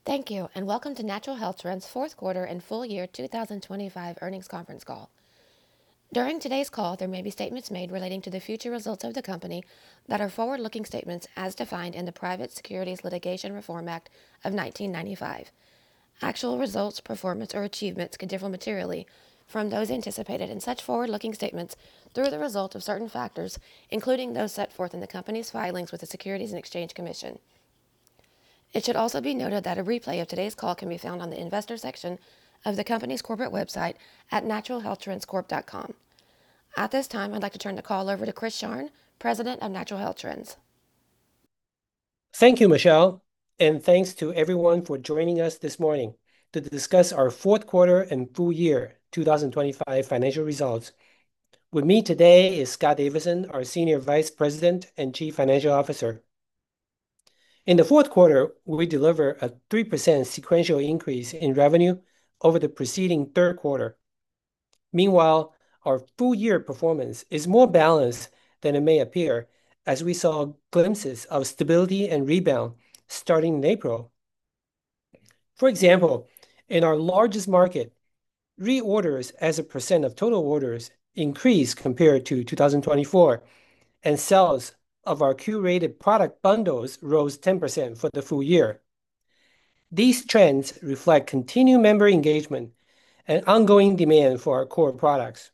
Thank you, and welcome to Natural Health Trends' fourth quarter and full year 2025 earnings conference call. During today's call, there may be statements made relating to the future results of the company that are forward-looking statements as defined in the Private Securities Litigation Reform Act of 1995. Actual results, performance, or achievements could differ materially from those anticipated in such forward-looking statements through the result of certain factors, including those set forth in the company's filings with the Securities and Exchange Commission. It should also be noted that a replay of today's call can be found on the investor section of the company's corporate website at naturalhealthtrendscorp.com. At this time, I'd like to turn the call over to Chris Sharn, President of Natural Health Trends. Thank you, Michelle, and thanks to everyone for joining us this morning to discuss our fourth quarter and full year 2025 financial results. With me today is Scott Davidson, our Senior Vice President and Chief Financial Officer. In the fourth quarter, we delivered a 3% sequential increase in revenue over the preceding third quarter. Meanwhile, our full year performance is more balanced than it may appear, as we saw glimpses of stability and rebound starting in April. For example, in our largest market, reorders as a percent of total orders increased compared to 2024, and sales of our curated product bundles rose 10% for the full year. These trends reflect continued member engagement and ongoing demand for our core products.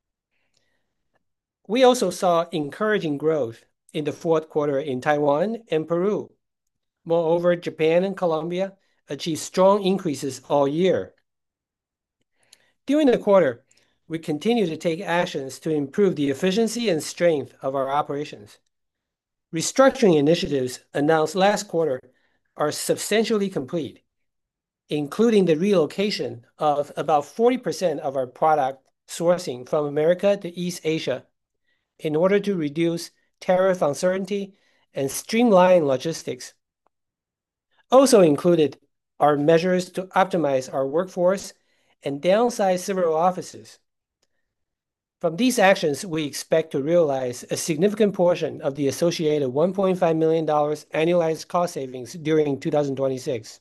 We also saw encouraging growth in the fourth quarter in Taiwan and Peru. Moreover, Japan and Colombia achieved strong increases all year. During the quarter, we continued to take actions to improve the efficiency and strength of our operations. Restructuring initiatives announced last quarter are substantially complete, including the relocation of about 40% of our product sourcing from America to East Asia in order to reduce tariff uncertainty and streamline logistics. Also included are measures to optimize our workforce and downsize several offices. From these actions, we expect to realize a significant portion of the associated $1.5 million annualized cost savings during 2026.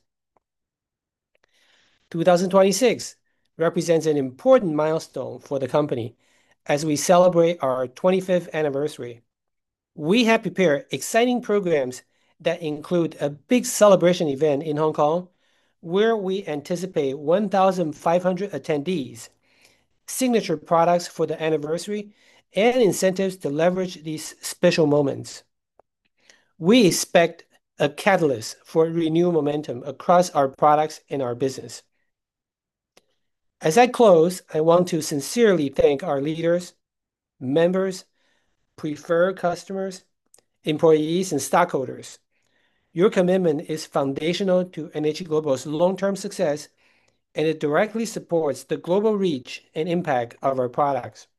2026 represents an important milestone for the company as we celebrate our 25th anniversary. We have prepared exciting programs that include a big celebration event in Hong Kong, where we anticipate 1,500 attendees, signature products for the anniversary, and incentives to leverage these special moments. We expect a catalyst for renewed momentum across our products and our business. As I close, I want to sincerely thank our leaders, members, preferred customers, employees, and stockholders. Your commitment is foundational to NHT Global's long-term success, and it directly supports the global reach and impact of our products.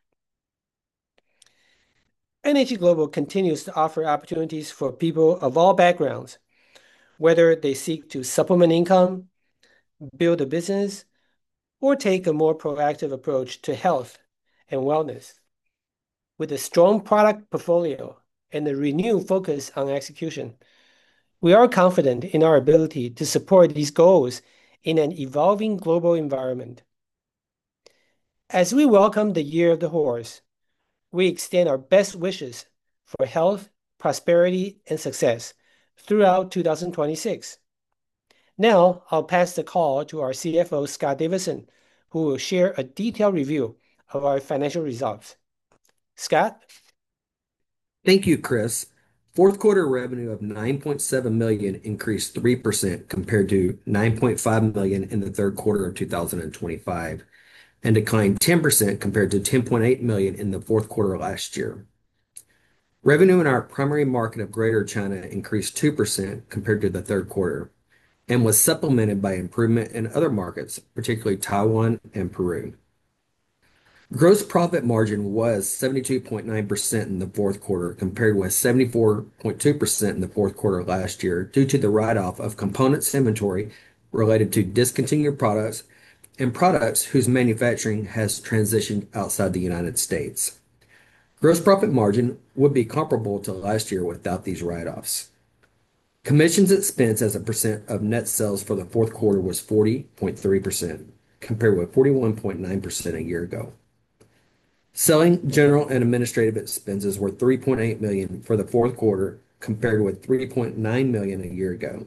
NHT Global continues to offer opportunities for people of all backgrounds, whether they seek to supplement income, build a business, or take a more proactive approach to health and wellness. With a strong product portfolio and a renewed focus on execution, we are confident in our ability to support these goals in an evolving global environment. As we welcome the Year of the Horse, we extend our best wishes for health, prosperity, and success throughout 2026. Now, I'll pass the call to our CFO, Scott Davidson, who will share a detailed review of our financial results. Scott? Thank you, Chris. Fourth quarter revenue of $9.7 million increased 3% compared to $9.5 million in the third quarter of 2025, and declined 10% compared to $10.8 million in the fourth quarter last year. Revenue in our primary market of Greater China increased 2% compared to the third quarter, and was supplemented by improvement in other markets, particularly Taiwan and Peru. Gross profit margin was 72.9% in the fourth quarter, compared with 74.2% in the fourth quarter last year, due to the write-off of components inventory related to discontinued products and products whose manufacturing has transitioned outside the United States. Gross profit margin would be comparable to last year without these write-offs. Commissions expense as a percent of net sales for the fourth quarter was 40.3%, compared with 41.9% a year ago. Selling, general, and administrative expenses were $3.8 million for the fourth quarter, compared with $3.9 million a year ago.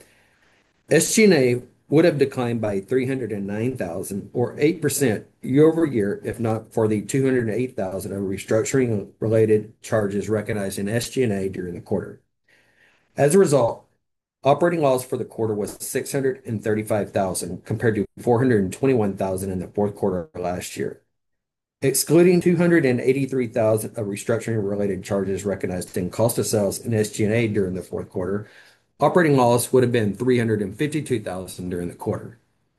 SG&A would have declined by $309,000 or 8% year over year if not for the $208,000 of restructuring related charges recognized in SG&A during the quarter. As a result, operating loss for the quarter was $635,000 compared to $421,000 in the fourth quarter of last year. Excluding $283,000 of restructuring related charges recognized in cost of sales and SG&A during the fourth quarter, operating loss would have been $352,000 during the quarter.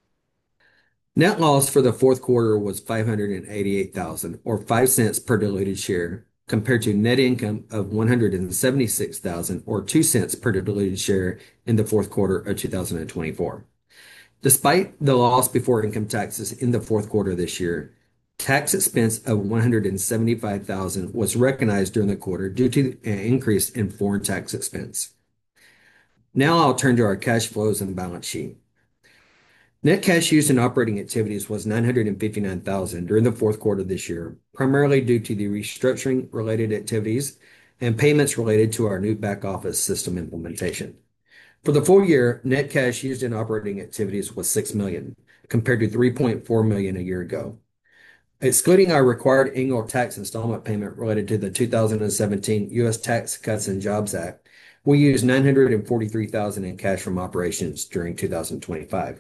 Net loss for the fourth quarter was $588,000 or 5 cents per diluted share, compared to net income of $176,000 or 2 cents per diluted share in the fourth quarter of 2024. Despite the loss before income taxes in the fourth quarter this year, tax expense of $175,000 was recognized during the quarter due to an increase in foreign tax expense. Now I'll turn to our cash flows and balance sheet. Net cash used in operating activities was $959,000 during the fourth quarter this year, primarily due to the restructuring related activities and payments related to our new back office system implementation. For the full year, net cash used in operating activities was $6 million, compared to $3.4 million a year ago. Excluding our required annual tax installment payment related to the 2017 U.S. Tax Cuts and Jobs Act, we used $943,000 in cash from operations during 2025.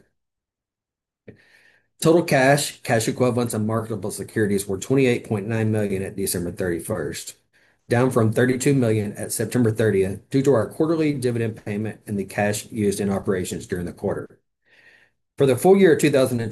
Total cash, cash equivalents, and marketable securities were $28.9 million at December 31st, down from $32 million at September 30th due to our quarterly dividend payment and the cash used in operations during the quarter. For the full year of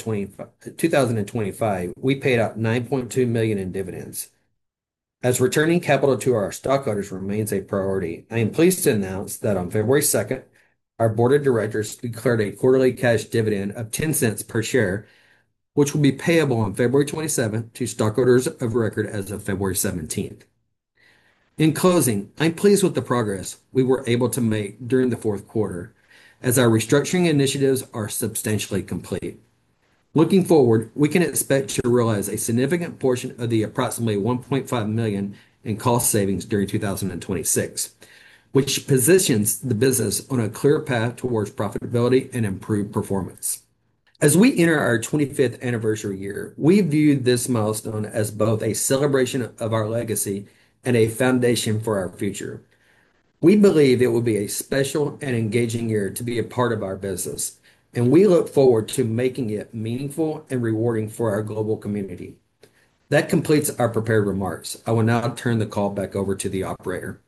2025, we paid out $9.2 million in dividends. As returning capital to our stockholders remains a priority, I am pleased to announce that on February 2nd, our board of directors declared a quarterly cash dividend of 10 cents per share, which will be payable on February 27th to stockholders of record as of February 17th. In closing, I'm pleased with the progress we were able to make during the fourth quarter, as our restructuring initiatives are substantially complete. Looking forward, we can expect to realize a significant portion of the approximately $1.5 million in cost savings during 2026, which positions the business on a clear path towards profitability and improved performance. As we enter our 25th anniversary year, we view this milestone as both a celebration of our legacy and a foundation for our future. We believe it will be a special and engaging year to be a part of our business, and we look forward to making it meaningful and rewarding for our global community. That completes our prepared remarks. I will now turn the call back over to the operator.